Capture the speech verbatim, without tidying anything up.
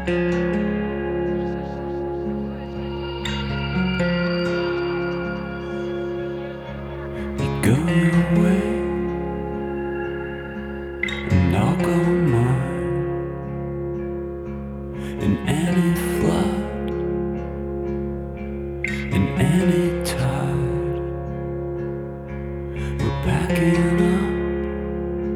Go your way, and I'll go mine. In any flood, in any